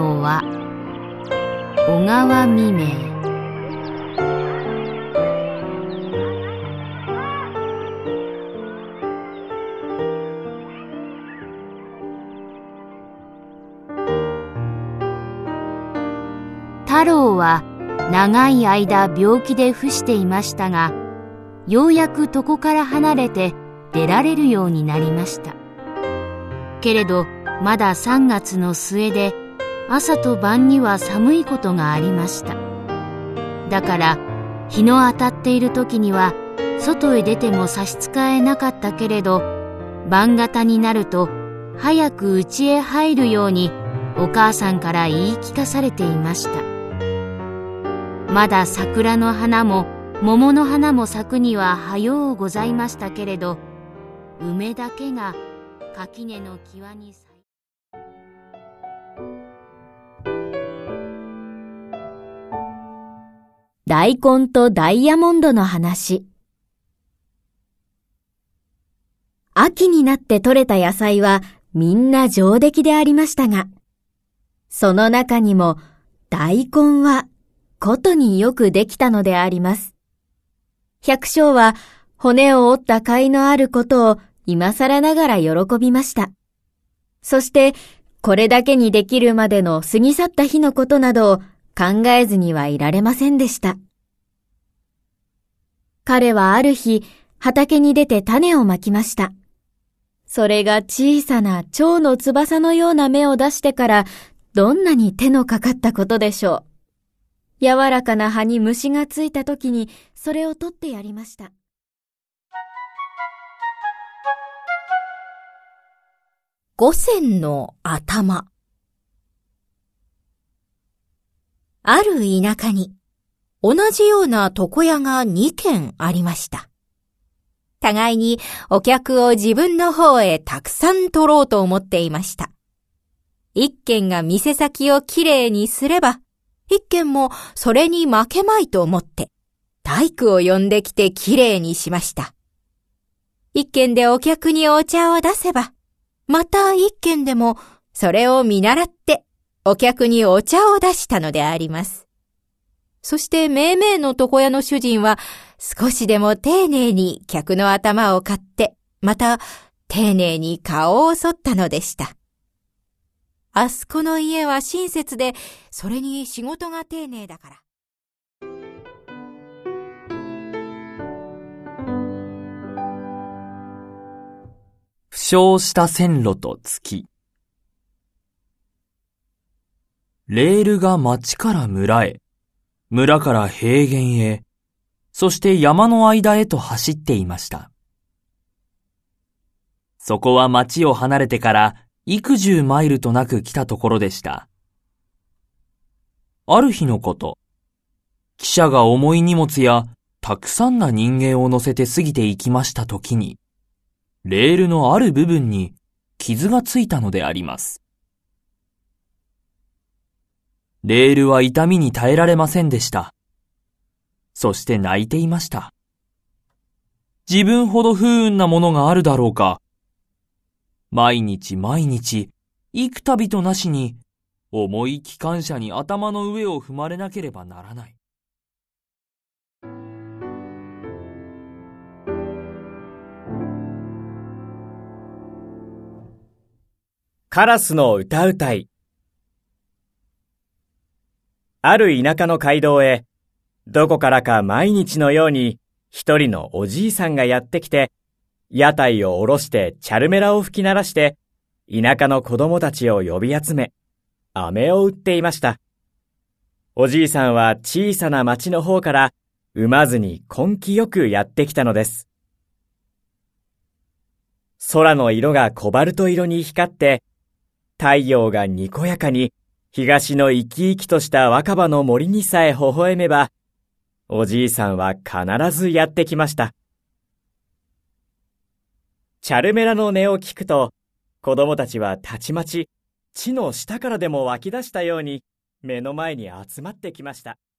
のは小川未明。太郎は長い間病気で伏していましたが、ようやく床から離れて出られるようになりました。けれどまだ3月の末で、朝と晩には寒いことがありました。だから日の当たっている時には外へ出ても差し支えなかったけれど、晩方になると早く家へ入るようにお母さんから言い聞かされていました。まだ桜の花も桃の花も咲くにははようございましたけれど、梅だけが垣根の際に咲い大根とダイヤモンドの話。秋になって採れた野菜はみんな上出来でありましたが、その中にも大根はことによくできたのであります。百姓は骨を折った甲斐のあることを今更ながら喜びました。そしてこれだけにできるまでの過ぎ去った日のことなどを考えずにはいられませんでした。彼はある日、畑に出て種をまきました。それが小さな蝶の翼のような芽を出してから、どんなに手のかかったことでしょう。柔らかな葉に虫がついたときに、それを取ってやりました。五線の頭。ある田舎に、同じような床屋が2軒ありました。互いにお客を自分の方へたくさん取ろうと思っていました。一軒が店先をきれいにすれば、一軒もそれに負けまいと思って、大工を呼んできてきれいにしました。一軒でお客にお茶を出せば、また一軒でもそれを見習ってお客にお茶を出したのであります。そしてめいめいの床屋の主人は少しでも丁寧に客の頭を買って、また丁寧に顔を剃ったのでした。あそこの家は親切で、それに仕事が丁寧だから。 負傷した線路と月。レールが町から村へ、村から平原へ、そして山の間へと走っていました。そこは町を離れてから幾十マイルとなく来たところでした。ある日のこと、汽車が重い荷物やたくさんな人間を乗せて過ぎて行きましたときに、レールのある部分に傷がついたのであります。レールは痛みに耐えられませんでした。そして泣いていました。自分ほど不運なものがあるだろうか。毎日毎日、幾度となしに、重い機関車に頭の上を踏まれなければならない。 カラスの歌うたい。ある田舎の街道へ、どこからか毎日のように一人のおじいさんがやってきて、屋台を下ろしてチャルメラを吹き鳴らして、田舎の子供たちを呼び集め、飴を売っていました。おじいさんは小さな町の方から産まずに根気よくやってきたのです。空の色がコバルト色に光って、太陽がにこやかに東の生き生きとした若葉の森にさえ微笑めば、おじいさんは必ずやってきました。チャルメラの音を聞くと、子供たちはたちまち地の下からでも湧き出したように目の前に集まってきました。